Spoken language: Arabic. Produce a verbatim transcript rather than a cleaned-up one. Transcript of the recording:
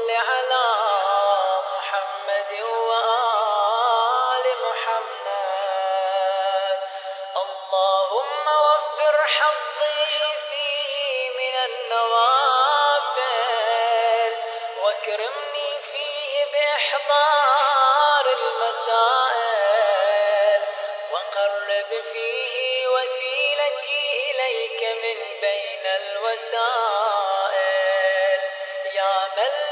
صل على محمد وآل محمد. اللهم وفر حظي فيه من النوافل، واكرمني فيه بإحضار المسائل، وقرب فيه وسيلتي إليك من بين الوسائل، يا من